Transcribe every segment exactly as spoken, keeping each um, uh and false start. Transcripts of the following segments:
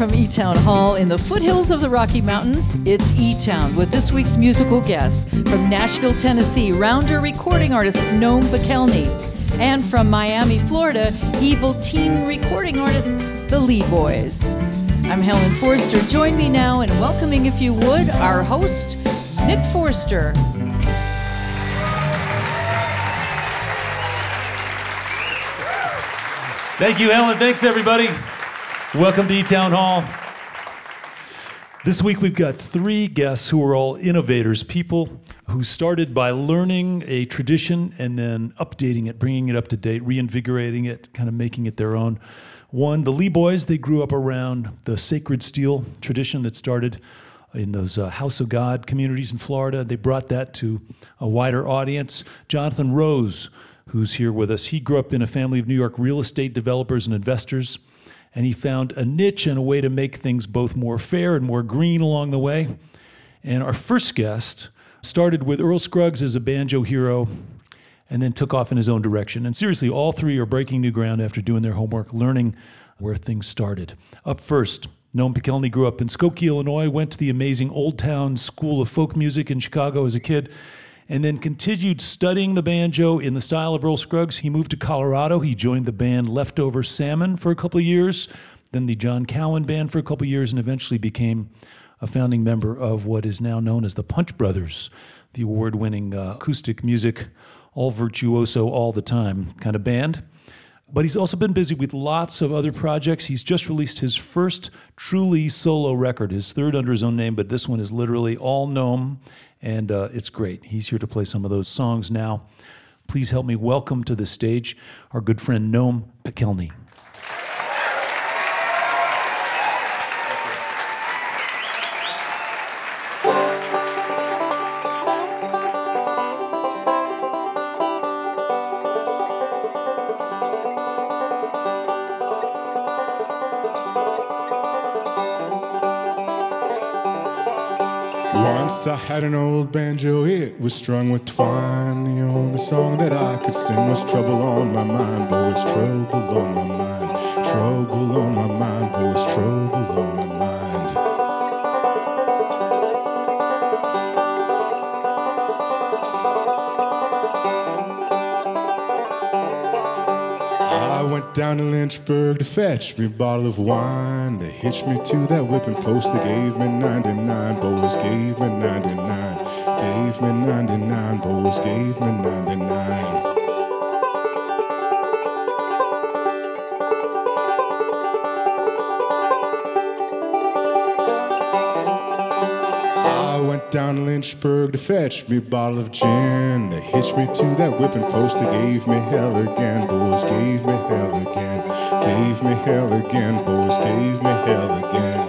from E-Town Hall in the foothills of the Rocky Mountains, it's E-Town with this week's musical guests. From Nashville, Tennessee, rounder recording artist Noam Pikelny. And from Miami, Florida, evil teen recording artist The Lee Boys. I'm Helen Forster. Join me now in welcoming, if you would, our host, Nick Forster. Thank you, Helen. Thanks, everybody. Welcome to E-Town Hall. This week we've got three guests who are all innovators, people who started by learning a tradition and then updating it, bringing it up to date, reinvigorating it, kind of making it their own. One, the Lee Boys, they grew up around the sacred steel tradition that started in those uh, House of God communities in Florida. They brought that to a wider audience. Jonathan Rose, who's here with us, he grew up in a family of New York real estate developers and investors, and he found a niche and a way to make things both more fair and more green along the way. And our first guest started with Earl Scruggs as a banjo hero and then took off in his own direction. And seriously, all three are breaking new ground after doing their homework, learning where things started. Up first, Noam Pikelny grew up in Skokie, Illinois, went to the amazing Old Town School of Folk Music in Chicago as a kid, and then continued studying the banjo in the style of Earl Scruggs. He moved to Colorado. He joined the band Leftover Salmon for a couple of years, then the John Cowan Band for a couple of years, and eventually became a founding member of what is now known as the Punch Brothers, the award-winning uh, acoustic music, all virtuoso all the time kind of band. But he's also been busy with lots of other projects. He's just released his first truly solo record, his third under his own name, but this one is literally all Noam. And uh, it's great. He's here to play some of those songs now. Please help me welcome to the stage our good friend Noam Pikelny. Once I had an old banjo, it was strung with twine. The only song that I could sing was Trouble on My Mind, boys, trouble on my mind. Trouble on my mind, boys, trouble on my mind. I went down to Lynchburg to fetch me a bottle of wine. They hitched me to that whipping post. They gave me ninety-nine, boys, gave me ninety-nine. Gave me ninety-nine, boys, gave me ninety-nine. I went down to Lynchburg to fetch me a bottle of gin. They hitched me to that whipping post. They gave me hell again, boys, gave me hell again. Gave me hell again, boys, gave me hell again.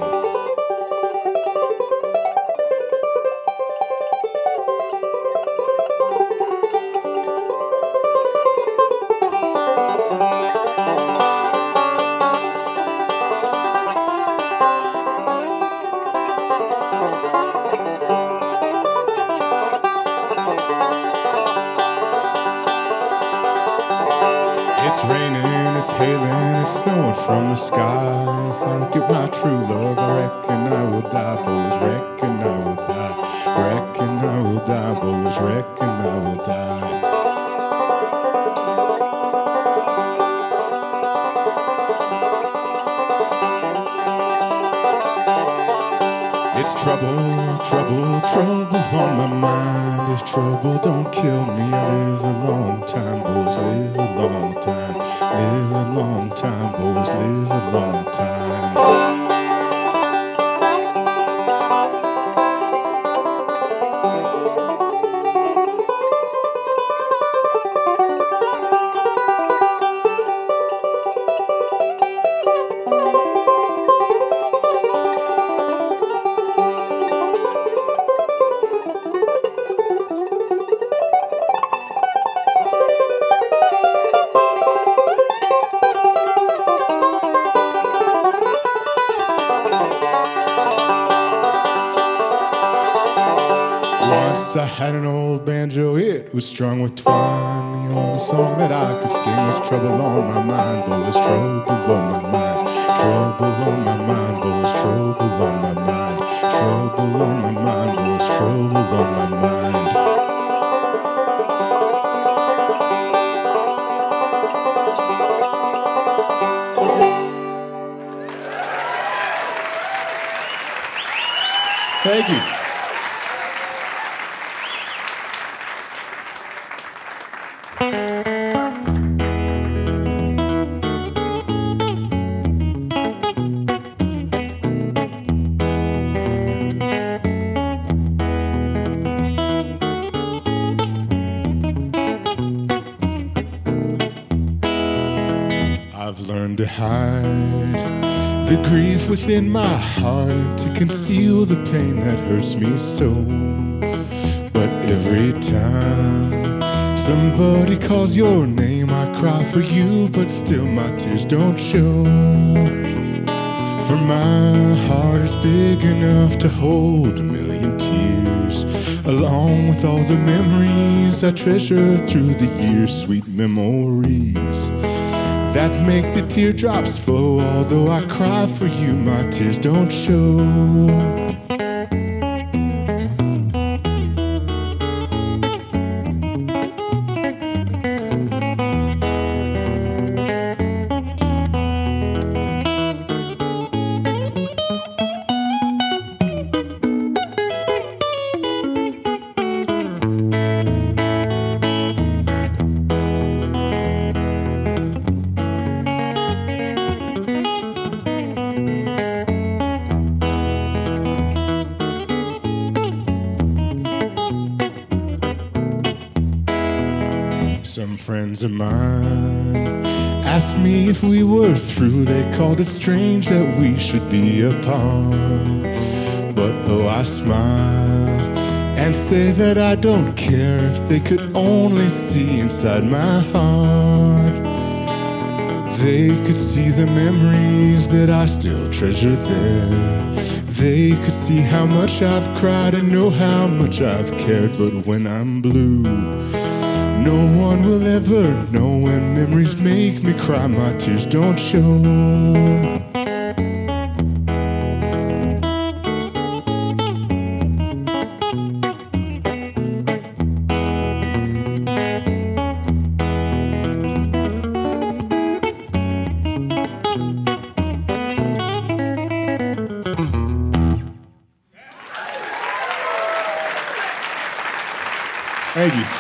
From the sky, if I don't get my true love, I reckon I will die, boys, reckon I will die. Reckon I will die, boys, reckon I will die. It's trouble, trouble, trouble on my mind. If trouble don't kill me, I live a long time, boys, live a long time. Live a long time, boys, live a long time. I had an old banjo, it was strung with twine. The only song that I could sing was Trouble on My Mind, boys, trouble on my mind. Trouble on my mind, boys, trouble on my mind. Trouble on my mind, boys, trouble on my mind. Thank you. I've learned to hide the grief within my heart and to conceal the pain that hurts me so. But every time somebody calls your name, I cry for you, but still my tears don't show. For my heart is big enough to hold a million tears, along with all the memories I treasure through the years, sweet memories that make the teardrops flow. Although I cry for you, my tears don't show. Some friends of mine asked me if we were through. They called it strange that we should be apart. But oh, I smile and say that I don't care if they could only see inside my heart. They could see the memories that I still treasure there. They could see how much I've cried and know how much I've cared. But when I'm blue, no one will ever know. When memories make me cry, my tears don't show. Thank you.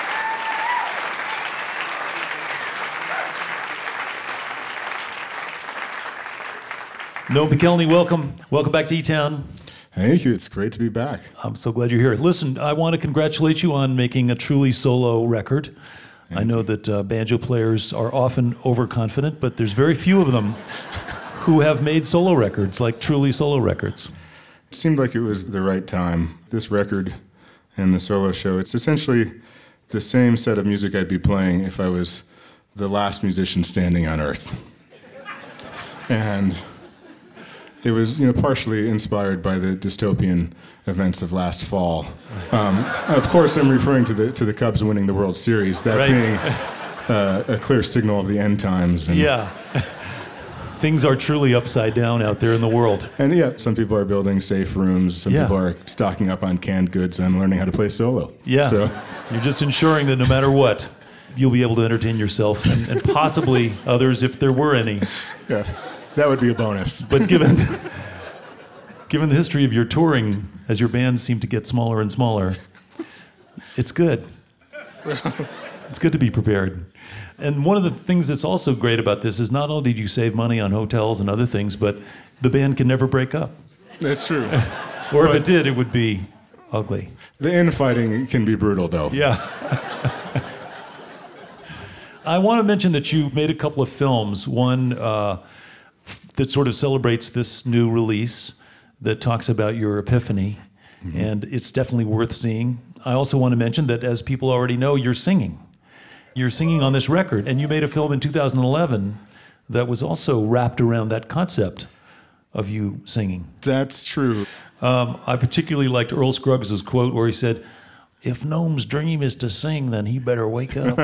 Noam Pikelny, welcome. Welcome back to E-Town. Thank you. It's great to be back. I'm so glad you're here. Listen, I want to congratulate you on making a truly solo record. Thank I know you. that uh, banjo players are often overconfident, but there's very few of them who have made solo records, like truly solo records. It seemed like it was the right time. This record and the solo show, it's essentially the same set of music I'd be playing if I was the last musician standing on Earth. And it was, you know, partially inspired by the dystopian events of last fall. Um, of course, I'm referring to the to the Cubs winning the World Series, that right. being uh, a clear signal of the end times. And, yeah. Things are truly upside down out there in the world. And yeah, some people are building safe rooms. Some yeah. people are stocking up on canned goods. I'm learning how to play solo. Yeah. So you're just ensuring that no matter what, you'll be able to entertain yourself and, and possibly others if there were any. Yeah. That would be a bonus. But given given the history of your touring, as your bands seem to get smaller and smaller, it's good. It's good to be prepared. And one of the things that's also great about this is not only do you save money on hotels and other things, but the band can never break up. That's true. Or if it did, it would be ugly. The infighting can be brutal, though. Yeah. I want to mention that you've made a couple of films. One uh, that sort of celebrates this new release that talks about your epiphany, mm-hmm. and it's definitely worth seeing. I also want to mention that, as people already know, you're singing. You're singing on this record, and you made a film in two thousand eleven that was also wrapped around that concept of you singing. That's true. Um, I particularly liked Earl Scruggs' quote where he said, "If Noam's dream is to sing, then he better wake up."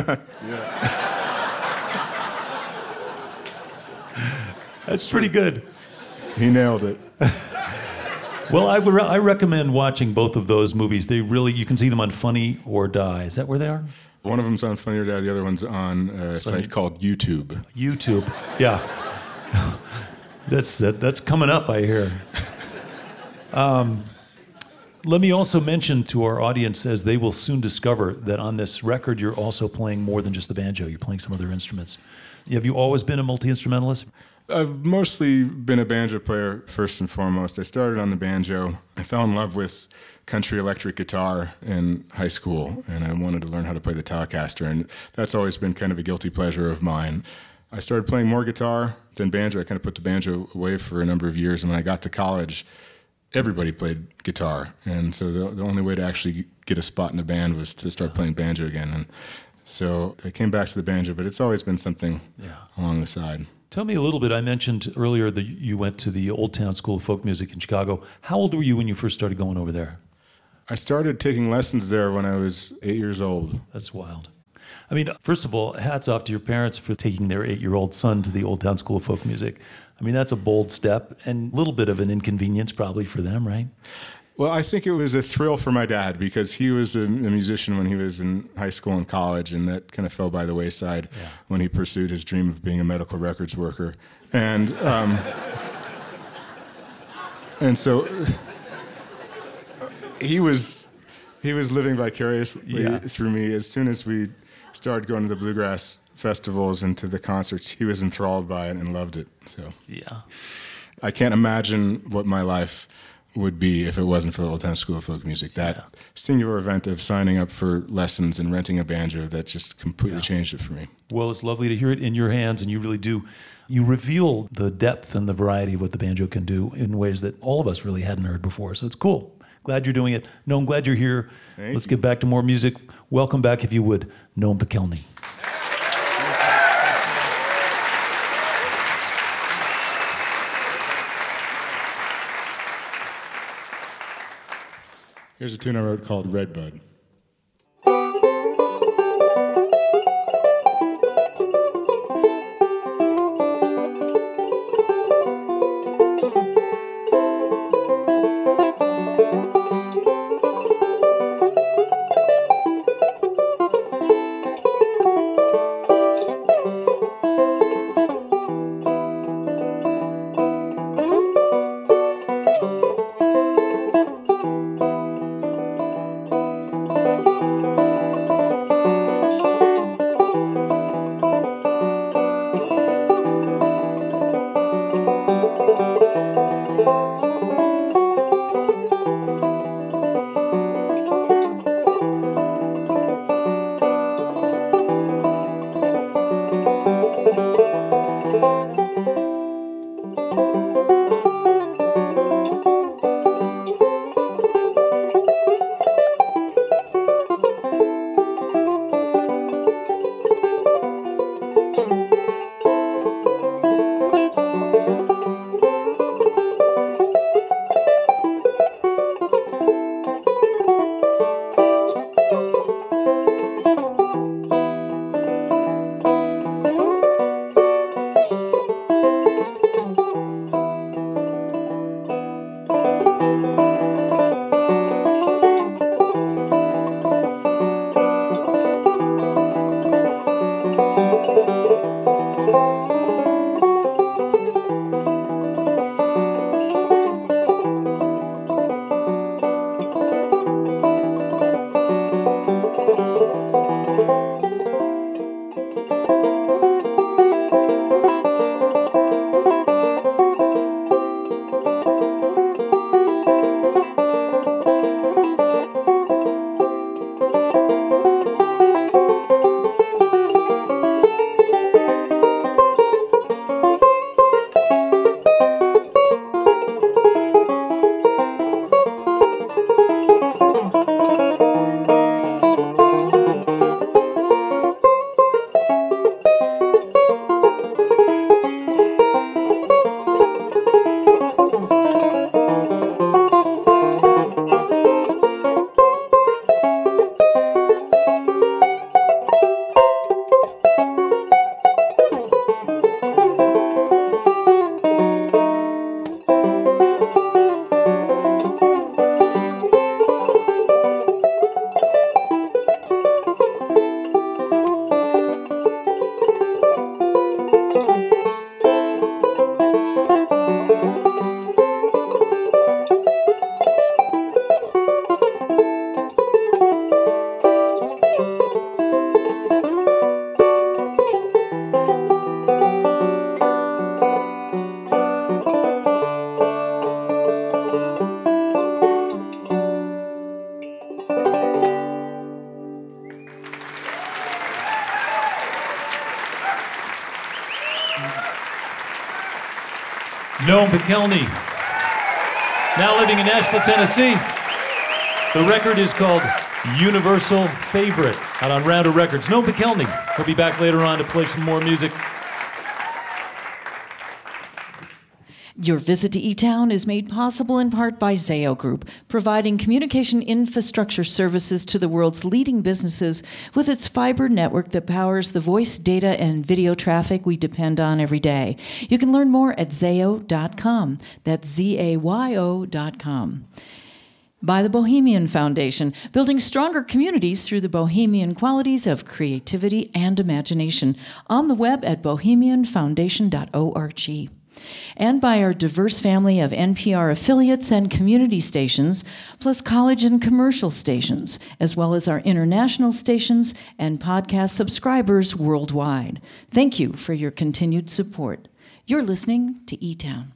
That's pretty good. He nailed it. Well, I would re- I recommend watching both of those movies. They really, you can see them on Funny or Die. Is that where they are? One of them's on Funny or Die, the other one's on a Funny. site called YouTube. YouTube. Yeah. That's that, that's coming up, I hear. Um, let me also mention to our audience, as they will soon discover, that on this record you're also playing more than just the banjo. You're playing some other instruments. Have you always been a multi-instrumentalist? I've mostly been a banjo player first and foremost. I started on the banjo. I fell in love with country electric guitar in high school, and I wanted to learn how to play the Telecaster, and that's always been kind of a guilty pleasure of mine. I started playing more guitar than banjo. I kind of put the banjo away for a number of years, and when I got to college, everybody played guitar, and so the, the only way to actually get a spot in a band was to start playing banjo again. And so I came back to the banjo, but it's always been something Yeah. along the side. Tell me a little bit. I mentioned earlier that you went to the Old Town School of Folk Music in Chicago. How old were you when you first started going over there? I started taking lessons there when I was eight years old. That's wild. I mean, first of all, hats off to your parents for taking their eight-year-old son to the Old Town School of Folk Music. I mean, that's a bold step and a little bit of an inconvenience probably for them, right? Well, I think it was a thrill for my dad because he was a, a musician when he was in high school and college, and that kind of fell by the wayside Yeah. when he pursued his dream of being a medical records worker. And um, and so he was he was living vicariously Yeah. through me. As soon as we started going to the bluegrass festivals and to the concerts, he was enthralled by it and loved it. So Yeah. I can't imagine what my life would be if it wasn't for the Old Town School of Folk Music. That Yeah. singular event of signing up for lessons and renting a banjo, that just completely Yeah. changed it for me. Well, it's lovely to hear it in your hands, and you really do. You reveal the depth and the variety of what the banjo can do in ways that all of us really hadn't heard before. So it's cool. Glad you're doing it. Noam, glad you're here. Thank Let's you. get back to more music. Welcome back, if you would, Noam Pekelny. Here's a tune I wrote called Redbud. Noam Pikelny, now living in Nashville, Tennessee. The record is called Universal Favorite, out on Rounder Records. Noam Pikelny. He'll be back later on to play some more music. Your visit to E-Town is made possible in part by Zayo Group, providing communication infrastructure services to the world's leading businesses with its fiber network that powers the voice, data, and video traffic we depend on every day. You can learn more at zayo dot com. That's Z A Y O dot com. By the Bohemian Foundation, building stronger communities through the Bohemian qualities of creativity and imagination, on the web at bohemian foundation dot org. And by our diverse family of N P R affiliates and community stations, plus college and commercial stations, as well as our international stations and podcast subscribers worldwide. Thank you for your continued support. You're listening to E-Town.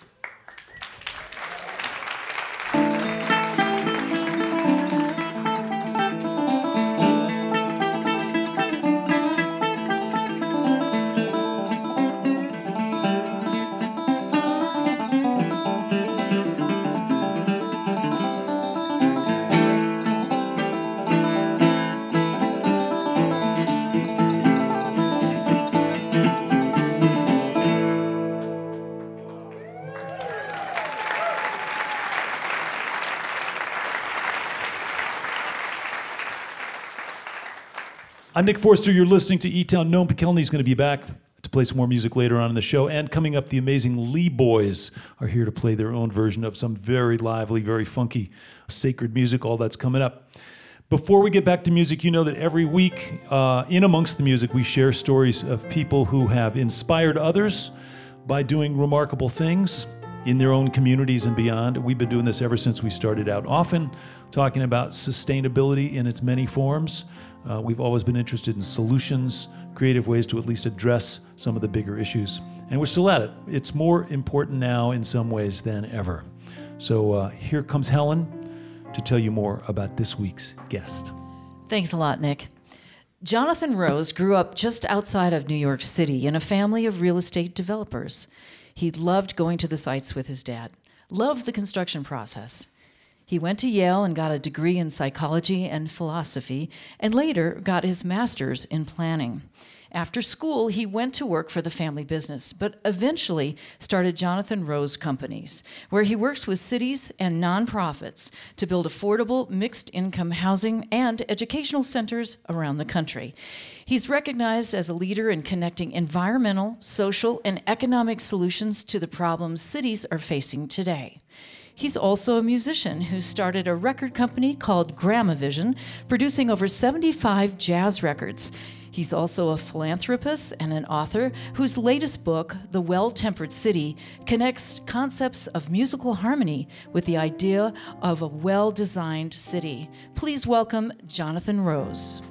I'm Nick Forster. You're listening to E-Town. Noam Pikelny is going to be back to play some more music later on in the show. And coming up, the amazing Lee Boys are here to play their own version of some very lively, very funky, sacred music. All that's coming up. Before we get back to music, you know that every week, uh, in amongst the music, we share stories of people who have inspired others by doing remarkable things in their own communities and beyond. We've been doing this ever since we started out, often talking about sustainability in its many forms. Uh, we've always been interested in solutions, creative ways to at least address some of the bigger issues. And we're still at it. It's more important now in some ways than ever. So uh, here comes Helen to tell you more about this week's guest. Thanks a lot, Nick. Jonathan Rose grew up just outside of New York City in a family of real estate developers. He loved going to the sites with his dad, loved the construction process. He went to Yale and got a degree in psychology and philosophy, and later got his master's in planning. After school, he went to work for the family business, but eventually started Jonathan Rose Companies, where he works with cities and nonprofits to build affordable mixed-income housing and educational centers around the country. He's recognized as a leader in connecting environmental, social, and economic solutions to the problems cities are facing today. He's also a musician who started a record company called Gramavision, producing over seventy-five jazz records. He's also a philanthropist and an author whose latest book, The Well-Tempered City, connects concepts of musical harmony with the idea of a well-designed city. Please welcome Jonathan Rose.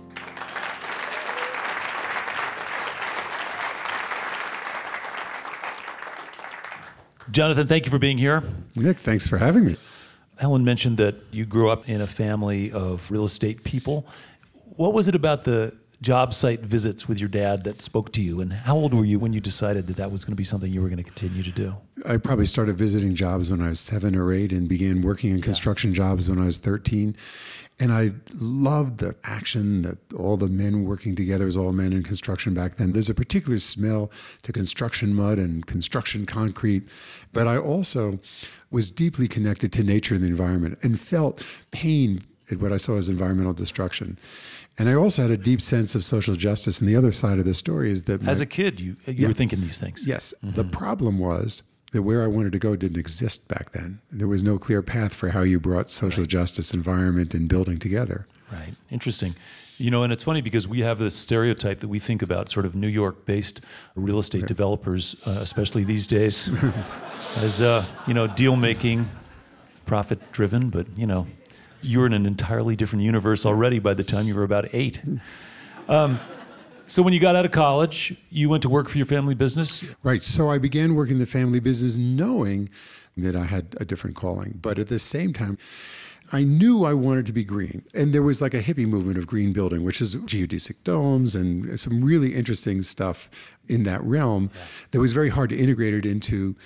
Jonathan, thank you for being here. Nick, thanks for having me. Helen mentioned that you grew up in a family of real estate people. What was it about the job site visits with your dad that spoke to you? And how old were you when you decided that that was going to be something you were going to continue to do? I probably started visiting jobs when I was seven or eight and began working in construction yeah. jobs when I was thirteen. And I loved the action that all the men working together, it was all men in construction back then. There's a particular smell to construction mud and construction concrete. But I also was deeply connected to nature and the environment and felt pain at what I saw as environmental destruction. And I also had a deep sense of social justice. And the other side of the story is that... As my, a kid, you, you yeah, were thinking these things. Yes. Mm-hmm. The problem was that where I wanted to go didn't exist back then. There was no clear path for how you brought social right. justice, environment, and building together. Right. Interesting. You know, and it's funny because we have this stereotype that we think about sort of New York-based real estate right. developers, uh, especially these days, as, uh, you know, deal-making, profit-driven, but, you know, you were in an entirely different universe already by the time you were about eight. Um, so when you got out of college, you went to work for your family business? Right. So I began working in the family business knowing that I had a different calling. But at the same time, I knew I wanted to be green. And there was like a hippie movement of green building, which is geodesic domes and some really interesting stuff in that realm yeah. that was very hard to integrate it into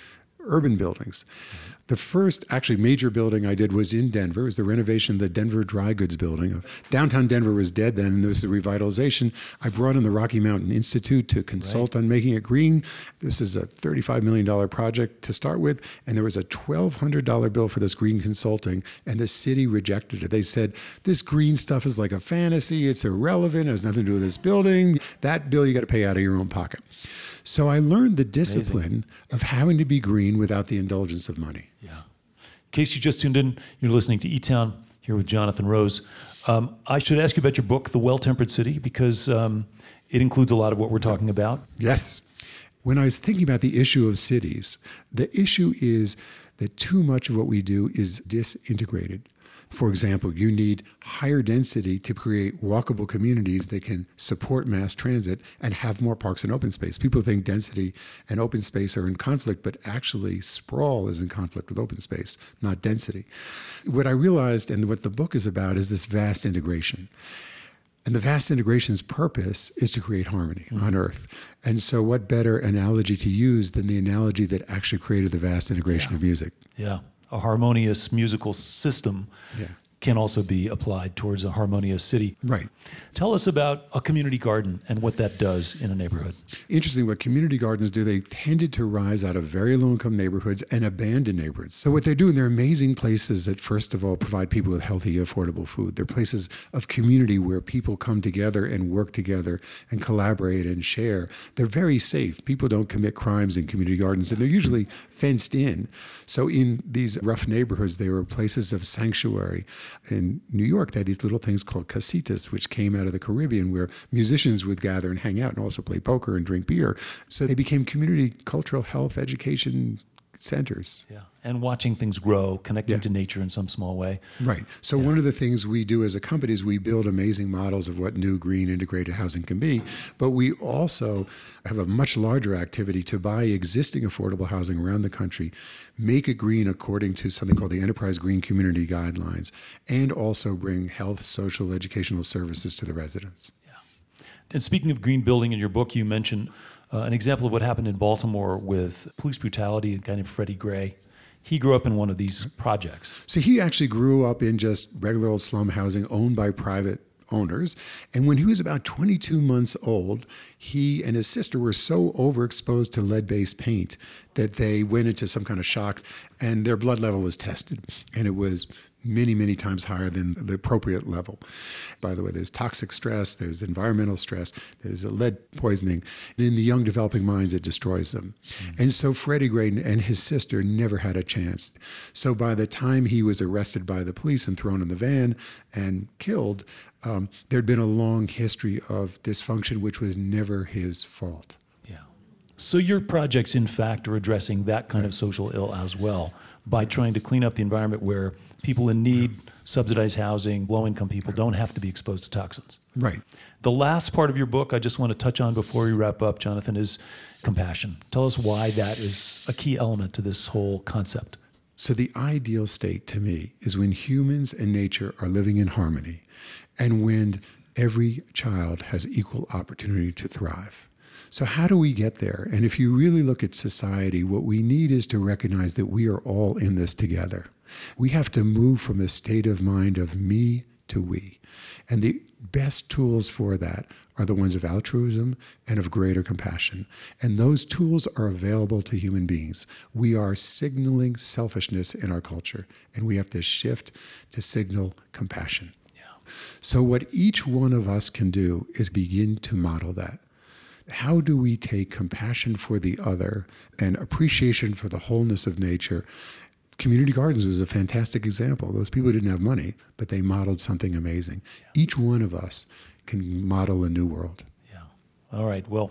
urban buildings. The first actually major building I did was in Denver. It was the renovation of the Denver Dry Goods building. Downtown Denver was dead then, and there was the revitalization. I brought in the Rocky Mountain Institute to consult right. on making it green. This is a thirty-five million dollars project to start with, and there was a twelve hundred dollars bill for this green consulting, and the city rejected it. They said, this green stuff is like a fantasy. It's irrelevant. It has nothing to do with this building. That bill you got to pay out of your own pocket. So I learned the discipline Amazing. Of having to be green without the indulgence of money. Yeah. In case you just tuned in, you're listening to E-Town here with Jonathan Rose. Um, I should ask you about your book, The Well-Tempered City, because um, it includes a lot of what we're talking about. Yes. When I was thinking about the issue of cities, the issue is that too much of what we do is disintegrated. For example, you need higher density to create walkable communities that can support mass transit and have more parks and open space. People think density and open space are in conflict, but actually sprawl is in conflict with open space, not density. What I realized, and what the book is about, is this vast integration. And the vast integration's purpose is to create harmony mm-hmm. on Earth. And so what better analogy to use than the analogy that actually created the vast integration yeah. of music? Yeah. A harmonious musical system yeah. can also be applied towards a harmonious city. Right. Tell us about a community garden and what that does in a neighborhood. Interesting, what community gardens do, they tended to rise out of very low-income neighborhoods and abandoned neighborhoods. So what they're doing, they're amazing places that, first of all, provide people with healthy, affordable food. They're places of community where people come together and work together and collaborate and share. They're very safe. People don't commit crimes in community gardens, and they're usually fenced in. So in these rough neighborhoods, they were places of sanctuary. In New York, they had these little things called casitas, which came out of the Caribbean, where musicians would gather and hang out and also play poker and drink beer. So they became community cultural health education centers. Yeah, and watching things grow, connecting yeah. to nature in some small way. Right. So yeah. one of the things we do as a company is we build amazing models of what new green integrated housing can be, but we also have a much larger activity to buy existing affordable housing around the country, make it green according to something called the Enterprise Green Community Guidelines, and also bring health, social, educational services to the residents. Yeah. And speaking of green building, in your book you mentioned Uh, an example of what happened in Baltimore with police brutality, a guy named Freddie Gray. He grew up in one of these projects. So he actually grew up in just regular old slum housing owned by private owners. And when he was about twenty-two months old, he and his sister were so overexposed to lead-based paint that they went into some kind of shock, and their blood level was tested. And it was many, many times higher than the appropriate level. By the way, there's toxic stress, there's environmental stress, there's lead poisoning. And in the young developing minds, it destroys them. Mm-hmm. And so Freddie Gray and his sister never had a chance. So by the time he was arrested by the police and thrown in the van and killed, um, there'd been a long history of dysfunction, which was never his fault. Yeah. So your projects, in fact, are addressing that kind of social ill as well by trying to clean up the environment where people in need, subsidized housing, low-income people don't have to be exposed to toxins. Right. The last part of your book I just want to touch on before we wrap up, Jonathan, is compassion. Tell us why that is a key element to this whole concept. So the ideal state to me is when humans and nature are living in harmony and when every child has equal opportunity to thrive. So how do we get there? And if you really look at society, what we need is to recognize that we are all in this together. We have to move from a state of mind of me to we. And the best tools for that are the ones of altruism and of greater compassion. And those tools are available to human beings. We are signaling selfishness in our culture, and we have to shift to signal compassion. Yeah. So what each one of us can do is begin to model that. How do we take compassion for the other and appreciation for the wholeness of nature? Community gardens was a fantastic example. Those people didn't have money, but they modeled something amazing. Yeah. Each one of us can model a new world. Yeah. All right. Well,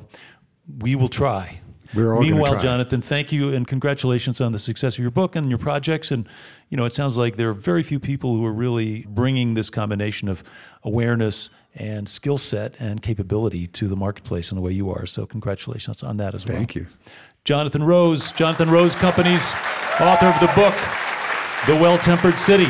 we will try. We're all Meanwhile, try. Jonathan, thank you and congratulations on the success of your book and your projects. And, you know, it sounds like there are very few people who are really bringing this combination of awareness and skill set and capability to the marketplace in the way you are. So congratulations on that as well. Thank you. Jonathan Rose, Jonathan Rose Company's author of the book, The Well-Tempered City.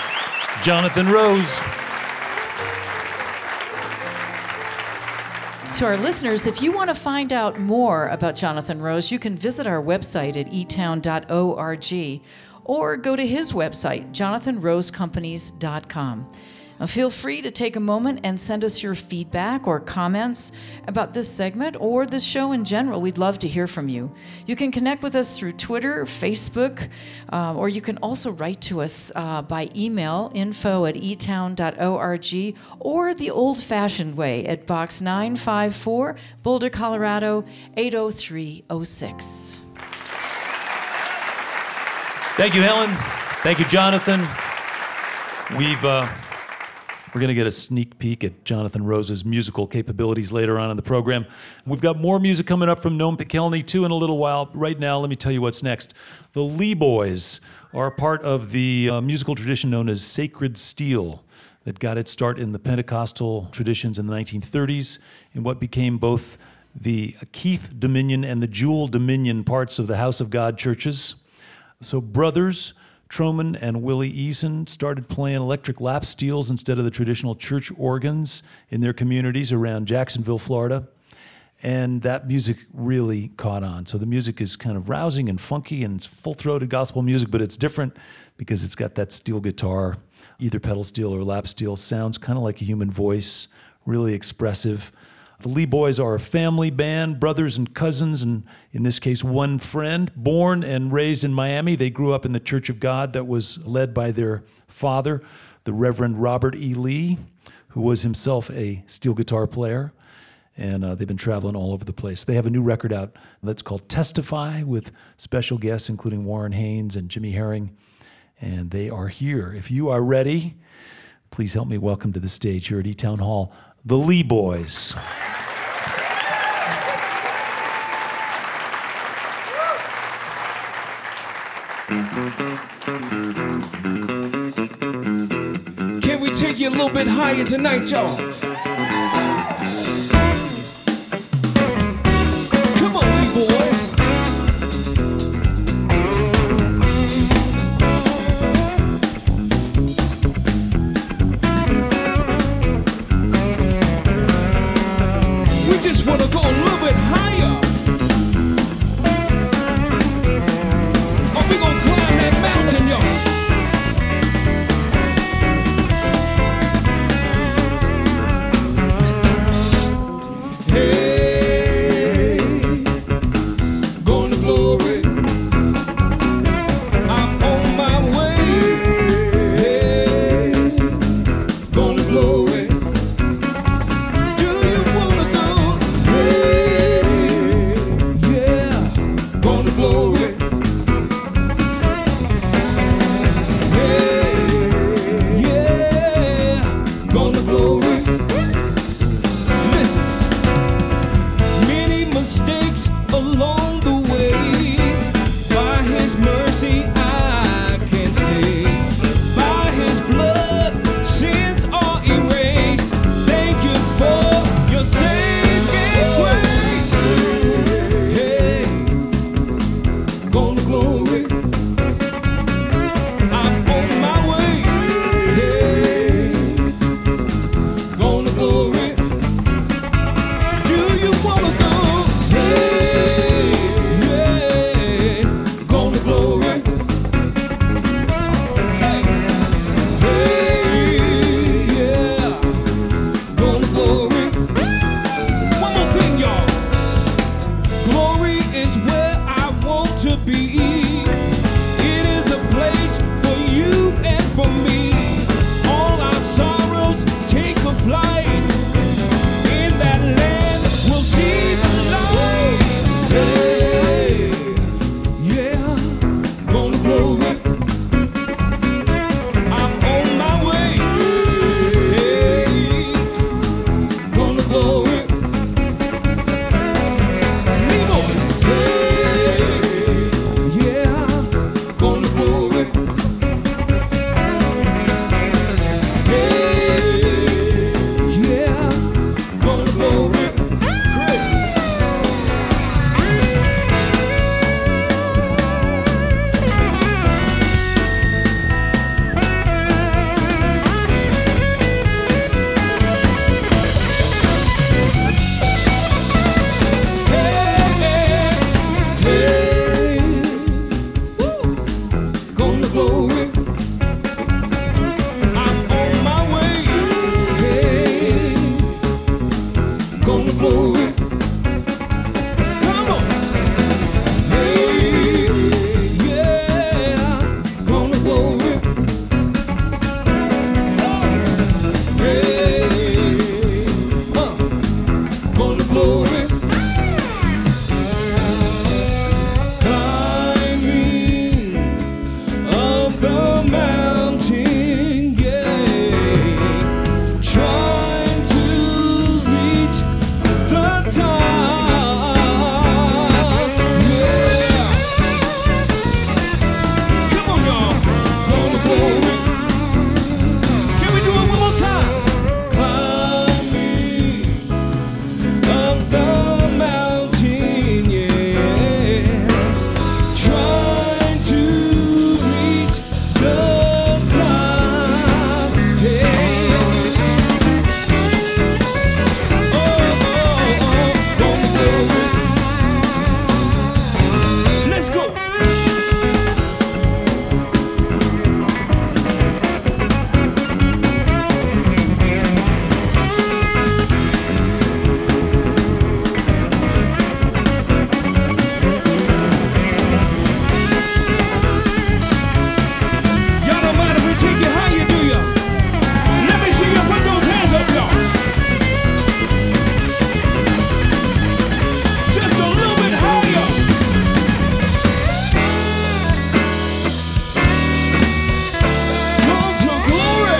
Jonathan Rose. to our listeners, if you want to find out more about Jonathan Rose, you can visit our website at e town dot org or go to his website, jonathan rose companies dot com. Now, feel free to take a moment and send us your feedback or comments about this segment or the show in general. We'd love to hear from you. You can connect with us through Twitter, Facebook, uh, or you can also write to us uh, by email, info at e town dot org, or the old-fashioned way at Box nine five four, Boulder, Colorado, eight oh three oh six. Thank you, Helen. Thank you, Jonathan. We've... Uh, We're going to get a sneak peek at Jonathan Rose's musical capabilities later on in the program. We've got more music coming up from Nome Pekelni, too, in a little while. Right now, let me tell you what's next. The Lee Boys are part of the uh, musical tradition known as Sacred Steel that got its start in the Pentecostal traditions in the nineteen thirties in what became both the Keith Dominion and the Jewel Dominion parts of the House of God churches. So brothers Troman and Willie Eason started playing electric lap steels instead of the traditional church organs in their communities around Jacksonville, Florida. And that music really caught on. So the music is kind of rousing and funky and it's full-throated gospel music, but it's different because it's got that steel guitar, either pedal steel or lap steel. Sounds kind of like a human voice, really expressive. The Lee Boys are a family band, brothers and cousins, and in this case, one friend. Born and raised in Miami, they grew up in the Church of God that was led by their father, the Reverend Robert E. Lee, who was himself a steel guitar player. And uh, they've been traveling all over the place. They have a new record out that's called Testify with special guests, including Warren Haynes and Jimmy Herring. And they are here. If you are ready, please help me welcome to the stage here at E-Town Hall, the Lee Boys. Can we take you a little bit higher tonight, y'all? Come on, Lee Boys. We just want to go a little bit higher. Or we gonna climb that mountain, y'all. glory. Hey, uh, for the glory. Climbing up the mountain, yeah, trying to reach the top, yeah. Come on, y'all, for the glory. Can we do it one more time? Climbing up the mountain, yeah, trying to reach the top, hey. Oh, oh, oh, for the glory. Let's go. Y'all don't mind if we take you higher, do ya? Let me see you put those hands up, y'all. Just a little bit higher. Come to glory.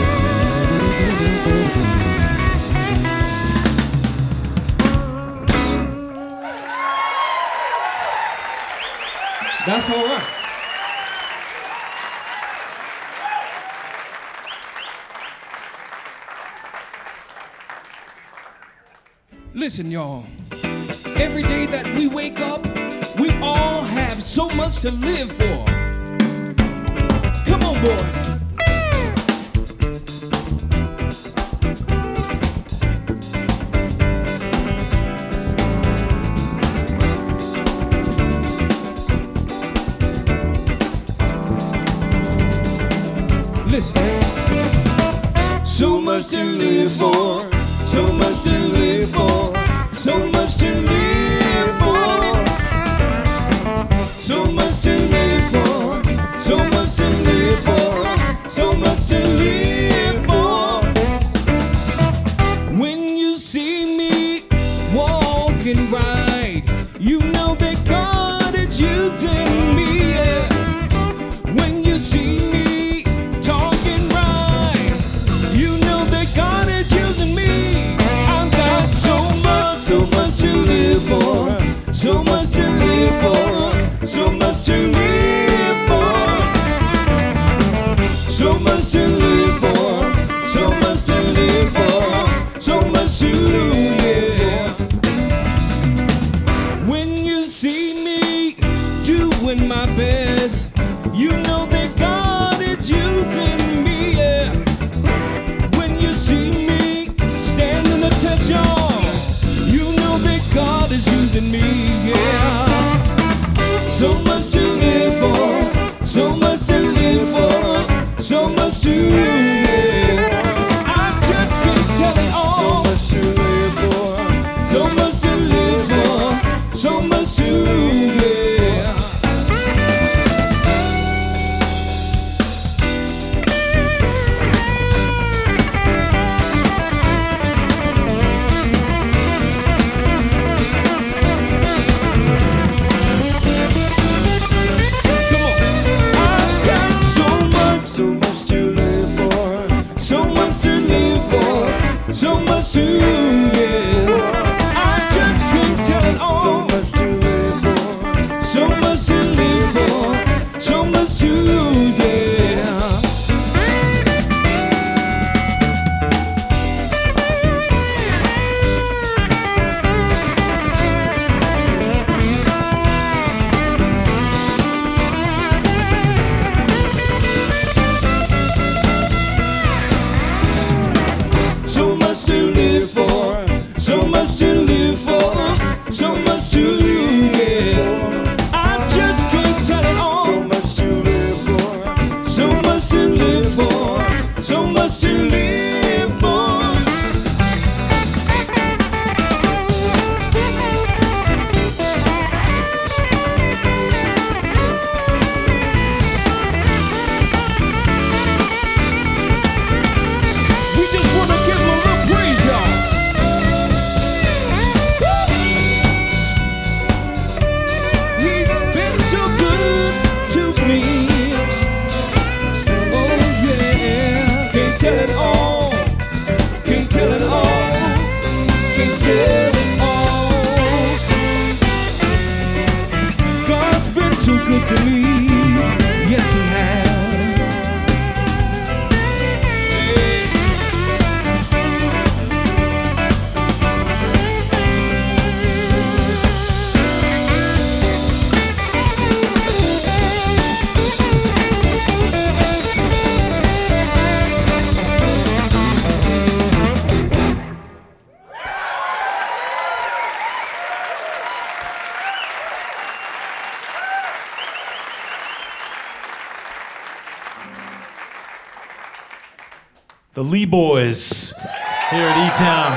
That's all right. Listen, y'all. Every day that we wake up, we all have so much to live for. Come on, boys. Listen. So much to live for, so much to live for, so much to live for, so much to live for, so much to live for, so much to live for. When you see me walking right, you know that God is using me, yeah. When you see me talking right, you know that God is using me. I've got so much, so much to live for, so much to live for, so much to live for, so much to live for, so much to live for, so much to yeah. When you see me doing my best, you know that God is using me, yeah. When you see me standing the test, y'all, you know that God is using me, yeah. So much to live for, so much to live for, so much to yeah. I just can't tell it all. So much to live for, so much to live for, so much to yeah. Come on. I've got so much, so much to live for, so much to live for, so much to yeah. I just can't tell it all. So much to live for, so much to live for, so much to yeah. So much to live for, so much to live for, so much to yeah. I just can't tell it all. So much to live for, so much to live for, so much to live for. The Lee Boys here at E-Town.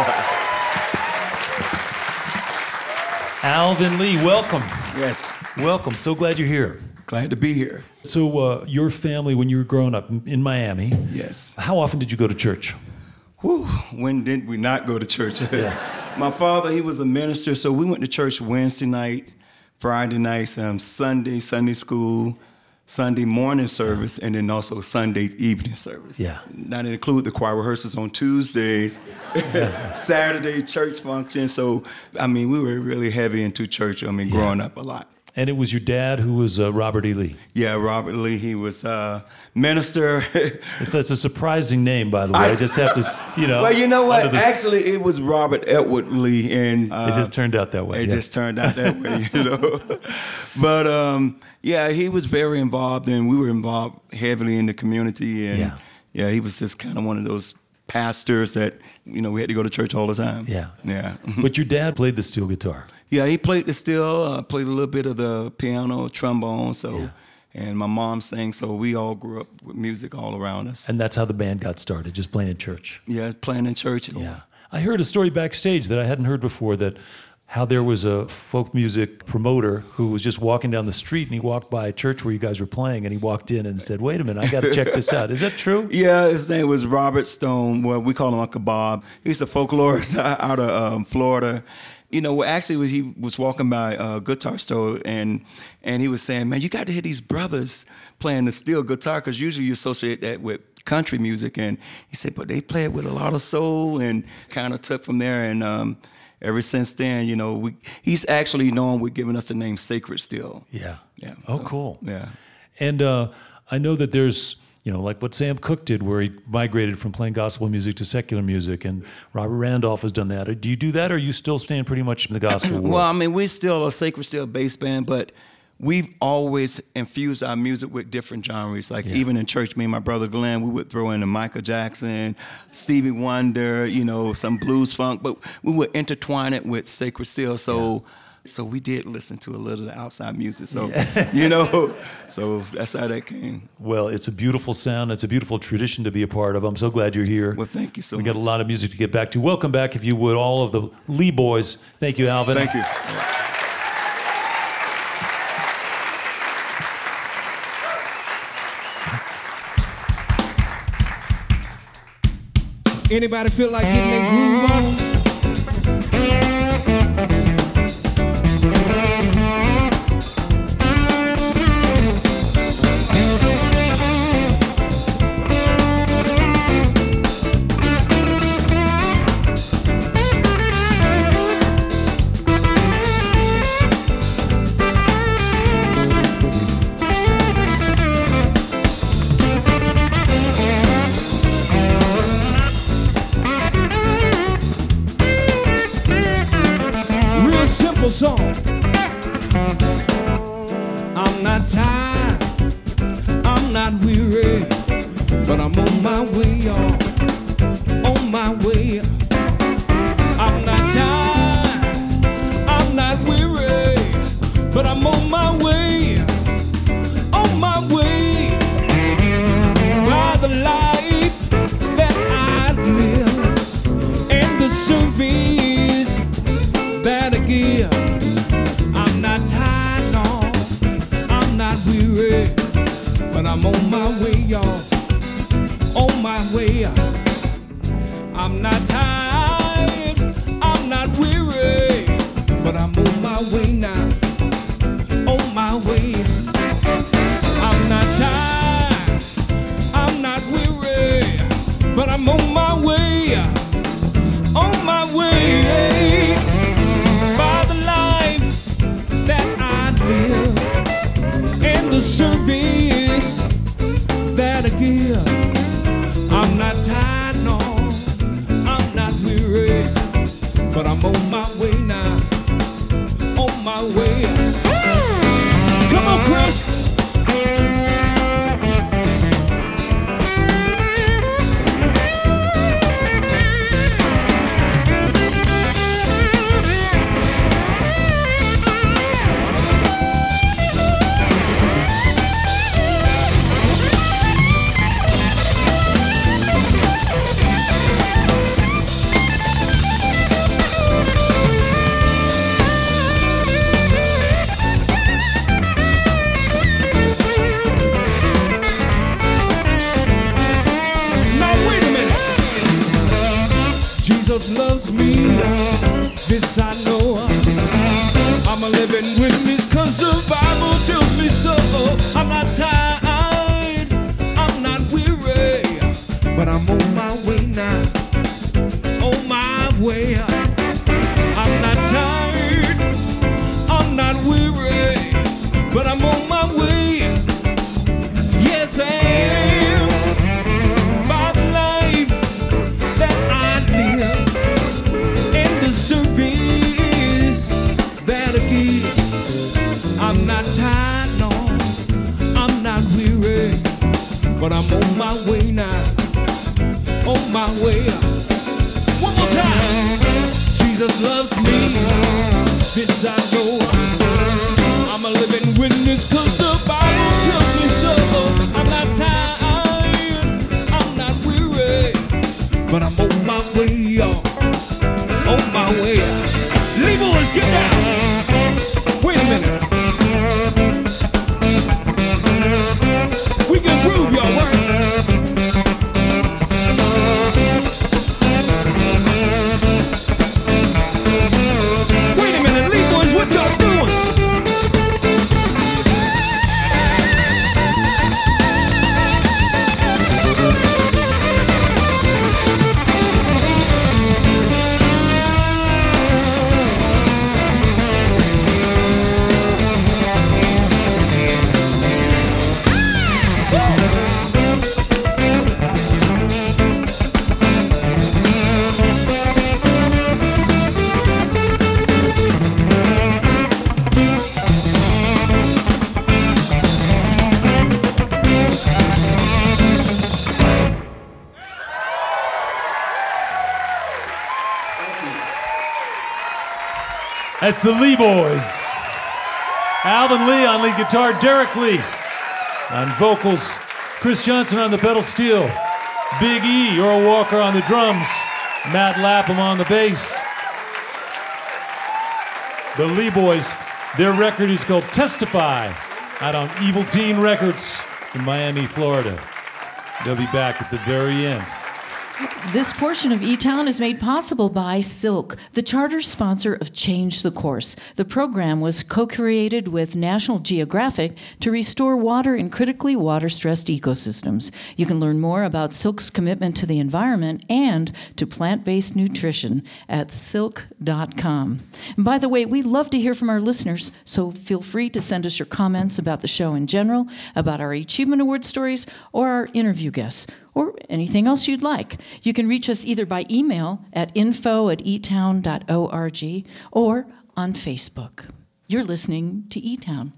Alvin Lee, welcome. Yes. Welcome. So glad you're here. Glad to be here. So uh, your family, when you were growing up in Miami, Yes. how often did you go to church? Whew, when did we not go to church? Yeah. My father, he was a minister, so we went to church Wednesday night, Friday nights, um, Sunday, Sunday school, Sunday morning service, and then also Sunday evening service. Yeah. Now they include the choir rehearsals on Tuesdays, Saturday church function. So, I mean, we were really heavy into church, I mean, Yeah. growing up a lot. And it was your dad who was uh, Robert E. Lee. Yeah, Robert Lee, he was uh, minister. That's a surprising name, by the way. I, I- just have to, s- you know. Well, you know what? under the- Actually, it was Robert Edward Lee, and uh, it just turned out that way. It yeah. just turned out that way, you know. But um, yeah, he was very involved, and we were involved heavily in the community, and Yeah. yeah, he was just kind of one of those pastors that, you know, we had to go to church all the time. Yeah. Yeah. But your dad played the steel guitar. Yeah, he played the steel, uh, played a little bit of the piano, trombone, so. Yeah. And my mom sang, so we all grew up with music all around us. And that's how the band got started, just playing in church. Yeah, playing in church. Yeah. I heard a story backstage that I hadn't heard before, that how there was a folk music promoter who was just walking down the street, and he walked by a church where you guys were playing, and he walked in and said, wait a minute, I got to check this out. Is that true? Yeah, his name was Robert Stone. Well, we call him Uncle Bob. He's a folklorist out of um, Florida. You know, well, actually, he was walking by a guitar store, and and he was saying, man, you got to hear these brothers playing the steel guitar, because usually you associate that with country music. And he said, but they play it with a lot of soul, and kind of took from there. And um, ever since then, you know, we, he's actually known with giving us the name Sacred Steel. Yeah. Yeah. Oh, So, cool. Yeah. And uh, I know that there's, you know, like what Sam Cooke did, where he migrated from playing gospel music to secular music, and Robert Randolph has done that. Do you do that, or are you still staying pretty much in the gospel world? Well, I mean, we're still a Sacred Steel bass band, but we've always infused our music with different genres. Like Yeah. even in church, me and my brother Glenn, we would throw in a Michael Jackson, Stevie Wonder, you know, some blues funk, but we would intertwine it with Sacred Steel. So, so we did listen to a little of the outside music. So, you know, so that's how that came. Well, it's a beautiful sound. It's a beautiful tradition to be a part of. I'm so glad you're here. Well, thank you so we much. got a lot of music to get back to. Welcome back, if you would, all of the Lee Boys. Thank you, Alvin. Thank you. Anybody feel like getting their groove on? Real simple song. I'm not tired, I'm not weary, but I'm on my way, y'all. On my way. I'm not tired, I'm not weary, but I'm on my way. On my way. By the life that I live and the service that I give. I'm not tired, no, I'm not weary, but I'm on my way, y'all. On my way. I'm not tired, I'm not weary, but I'm on my way now. On my way. I'm not tired, I'm not weary, but I'm on my way. On my way. By the life that I live and the service that I give. I'm not tired, no, I'm not weary, but I'm on my way now. On my way. Come on, Chris. Jesus loves me. This I know. I'm a living witness, 'cause the Bible tells me so. I'm not tired, I'm not weary, but I'm on my way now. On my way. I'm not tired, I'm not weary, but I'm on my way. Yes, I am. My life that I live in the service that I give. I'm not tired, no, I'm not weary, but I'm on my way now. On my way. One more time. Jesus loves me. This I know. I'm a living witness, 'cause the Bible tells me so. I'm not tired, I'm not weary, but I'm on my way, y'all. On my way. Leroy's, get down. Wait a minute. We can groove, y'all. Work. Wait a minute, Leroy's, what y'all doing? That's the Lee Boys. Alvin Lee on lead guitar, Derek Lee on vocals, Chris Johnson on the pedal steel, Big E, Earl Walker on the drums, Matt Lapham on the bass. The Lee Boys, their record is called Testify, out on Evil Teen Records in Miami, Florida. They'll be back at the very end. This portion of E-Town is made possible by Silk, the charter sponsor of Change the Course. The program was co-created with National Geographic to restore water in critically water-stressed ecosystems. You can learn more about Silk's commitment to the environment and to plant-based nutrition at silk dot com. And by the way, we love to hear from our listeners, so feel free to send us your comments about the show in general, about our Achievement Award stories, or our interview guests, or anything else you'd like. You can reach us either by email at info at etown dot org or on Facebook. You're listening to E-Town.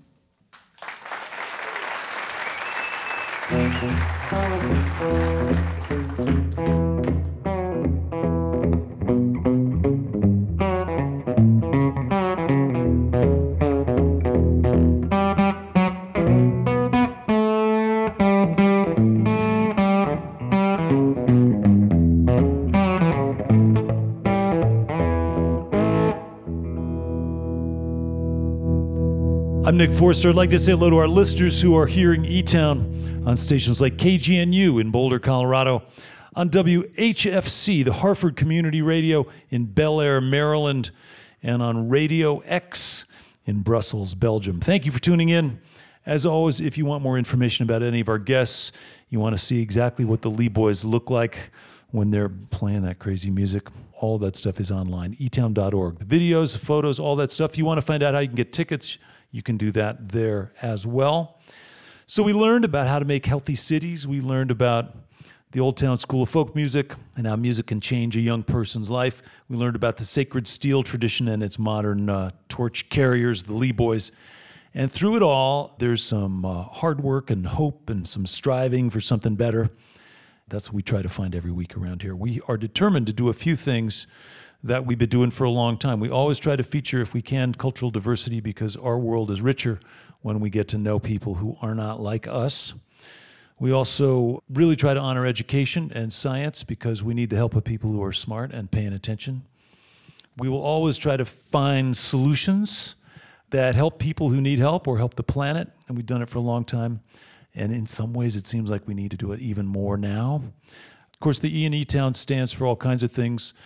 I'm Nick Forster. I'd like to say hello to our listeners who are hearing E-Town on stations like K G N U in Boulder, Colorado, on W H F C, the Harford Community Radio in Bel Air, Maryland, and on Radio X in Brussels, Belgium. Thank you for tuning in. As always, if you want more information about any of our guests, you want to see exactly what the Lee Boys look like when they're playing that crazy music, all that stuff is online, e town dot org. The videos, the photos, all that stuff. If you want to find out how you can get tickets, you can do that there as well. So we learned about how to make healthy cities. We learned about the Old Town School of Folk Music and how music can change a young person's life. We learned about the sacred steel tradition and its modern uh, torch carriers, the Lee Boys. And through it all, there's some uh, hard work and hope and some striving for something better. That's what we try to find every week around here. We are determined to do a few things that we've been doing for a long time. We always try to feature, if we can, cultural diversity because our world is richer when we get to know people who are not like us. We also really try to honor education and science because we need the help of people who are smart and paying attention. We will always try to find solutions that help people who need help or help the planet, and we've done it for a long time. And in some ways, it seems like we need to do it even more now. Of course, the E in E-Town stands for all kinds of things.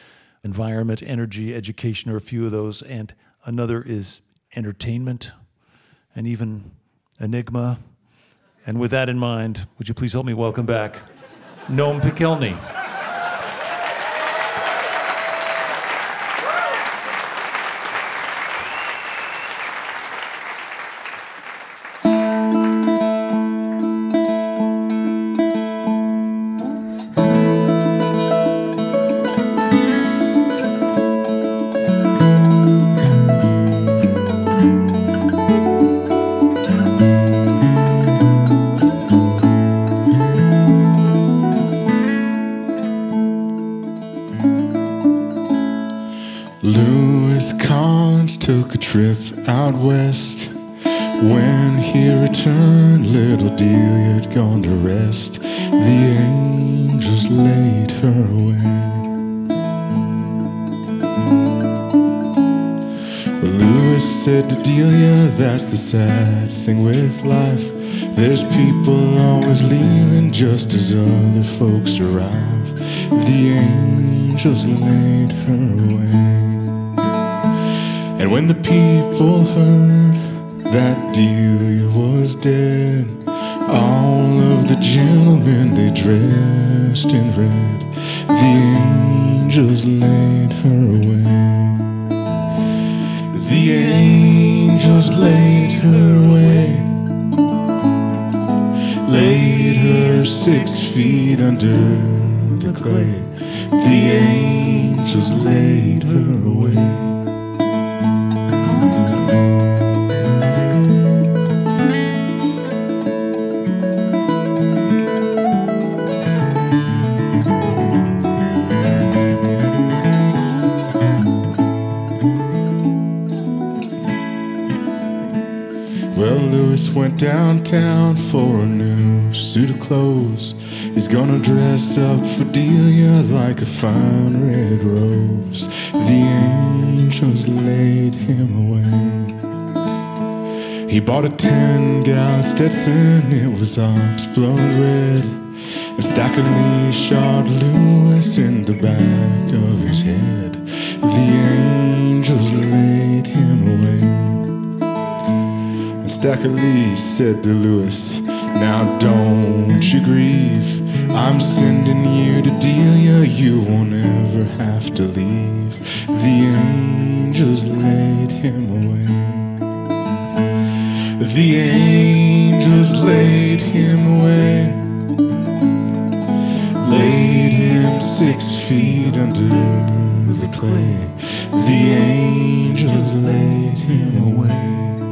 environment, energy, education are a few of those, and another is entertainment, and even enigma. And with that in mind, would you please help me welcome back Noam Pikelny. Lewis Collins took a trip out west. When he returned, little Delia had gone to rest. The angels laid her away. Well, Lewis said to Delia, that's the sad thing with life. There's people always leaving just as other folks arrive. The angels laid her away. And when the people heard that Delia was dead, all of the gentlemen, they dressed in red. The angels laid her away. The angels laid her away. Laid her six feet under the clay. The angels laid her away. Well, Lewis went downtown for a new suit of clothes. He's gonna dress up for Delia like a fine red rose. The angels laid him away. He bought a ten-gallon Stetson, it was ox-blood red. And Stacker Lee shot Lewis in the back of his head. The angels laid him away. Stacker Lee said to Lewis, now don't you grieve. I'm sending you to Delia, you won't ever have to leave. The angels laid him away. The angels laid him away. Laid him six feet under the clay. The angels laid him away.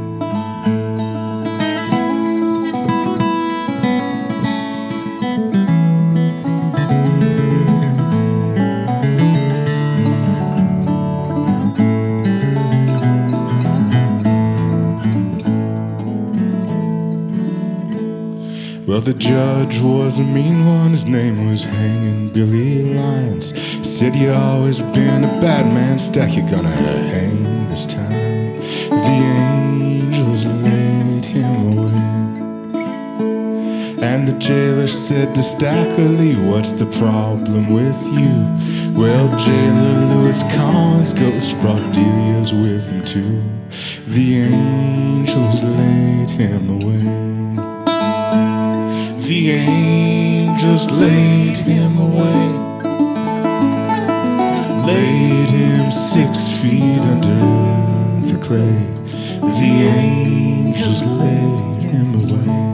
Well, the judge was a mean one, his name was Hanging Billy Lyons. Said you always been a bad man, Stack, you're gonna hang this time. The angels laid him away. And the jailer said to Stacker Lee, what's the problem with you? Well, jailer Lewis Collins' ghost brought Delia's with him too. The angels laid him away. The angels laid him away. Laid him six feet under the clay. The angels laid him away.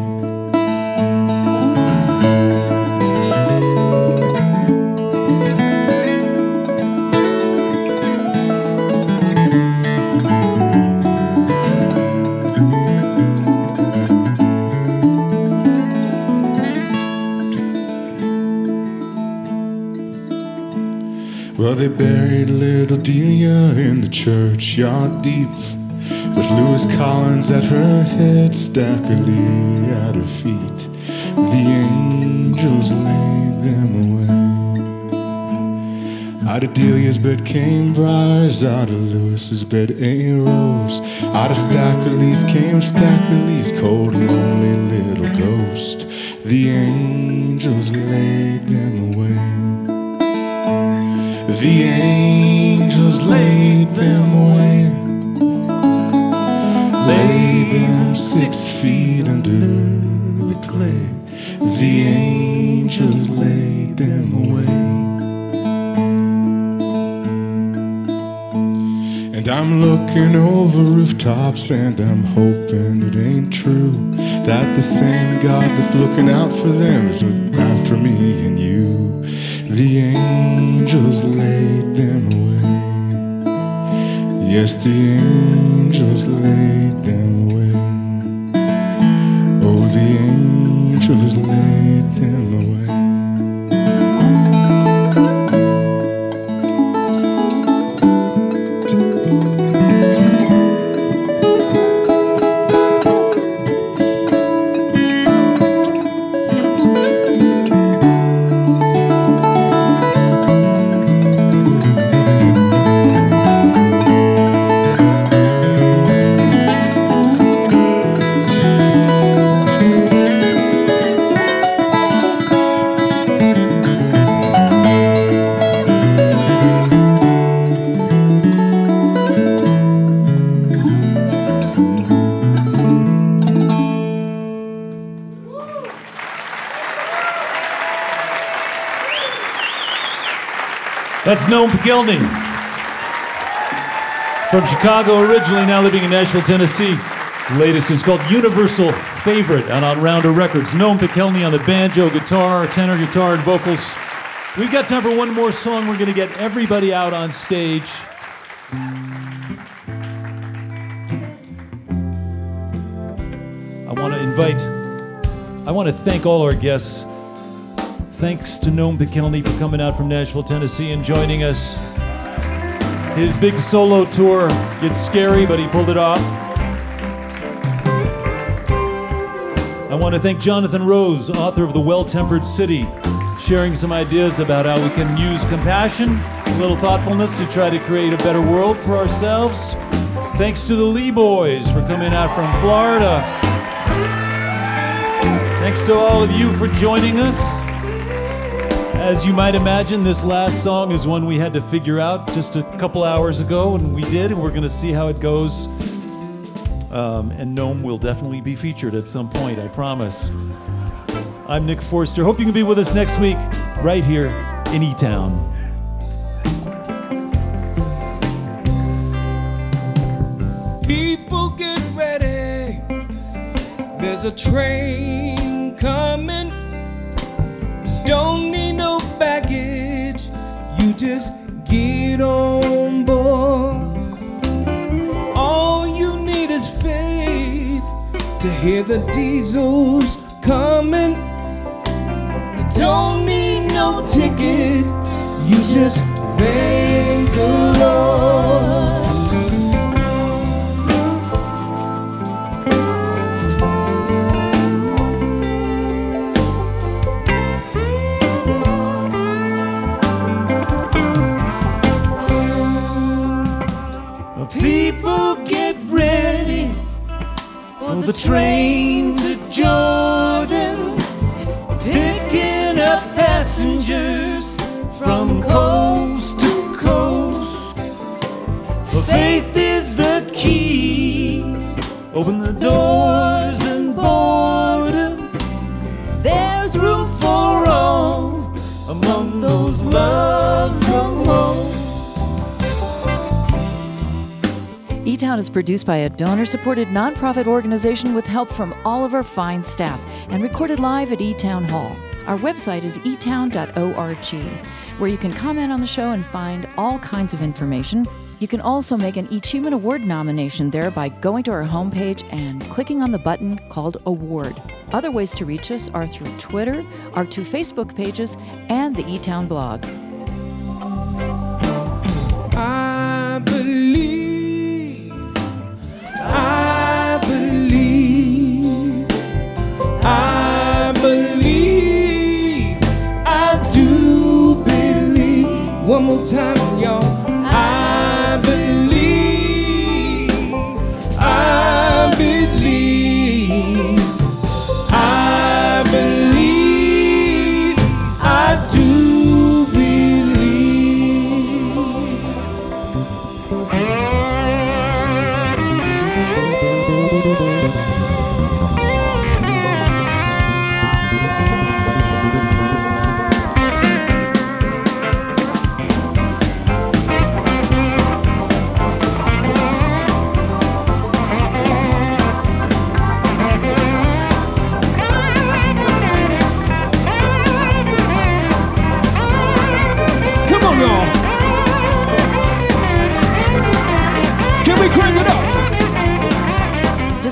Well, they buried little Delia in the churchyard deep, with Lewis Collins at her head, Stacker Lee at her feet. The angels laid them away. Out of Delia's bed came briars, out of Lewis's bed a rose. Out of Stacker Lee's came Stacker Lee's cold and lonely little ghost. The angels laid them away. The angels laid them away, laid them six feet under the clay. The angels laid them away. And I'm looking over rooftops and I'm hoping it ain't true, that the same God that's looking out for them is looking out for me and you. The angels laid them away. Yes, the angels laid them away. Oh, the angels laid them away. That's Noam Pikelny. From Chicago originally, now living in Nashville, Tennessee. His latest is called Universal Favorite, and on Rounder Records. Noam Pikelny on the banjo, guitar, tenor guitar, and vocals. We've got time for one more song. We're going to get everybody out on stage. I want to invite, I want to thank all our guests. Thanks to Noam Pikelny for coming out from Nashville, Tennessee and joining us. His big solo tour gets scary, but he pulled it off. I want to thank Jonathan Rose, author of The Well-Tempered City, sharing some ideas about how we can use compassion, a little thoughtfulness to try to create a better world for ourselves. Thanks to the Lee Boys for coming out from Florida. Thanks to all of you for joining us. As you might imagine, this last song is one we had to figure out just a couple hours ago, and we did, and we're going to see how it goes. Um, and Noam will definitely be featured at some point, I promise. I'm Nick Forster. Hope you can be with us next week, right here in E-Town. People get ready, there's a train coming. Don't need no baggage, you just get on board. All you need is faith to hear the diesels coming. You don't need no ticket, you just thank the Lord. People get ready for the train to Jordan, picking up passengers from coast to coast. For faith is the key, open the doors and board 'em. There's room for all among those loved the most. E-Town is produced by a donor-supported nonprofit organization with help from all of our fine staff and recorded live at E-Town Hall. Our website is e town dot org, where you can comment on the show and find all kinds of information. You can also make an eChuman Award nomination there by going to our homepage and clicking on the button called Award. Other ways to reach us are through Twitter, our two Facebook pages, and the E-Town blog. I believe, I believe, I believe, I do believe. One more time, y'all. I believe, I believe, I believe, I do believe.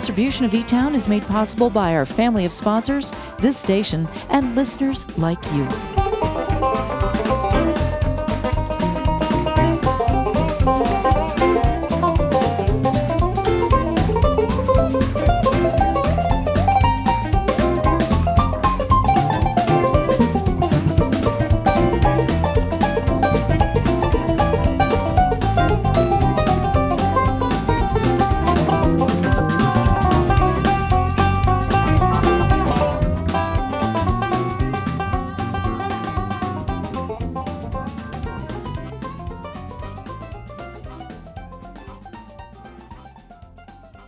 distribution of E-Town is made possible by our family of sponsors, this station, and listeners like you.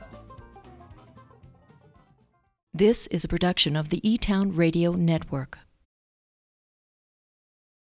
This is a production of the E-Town Radio Network.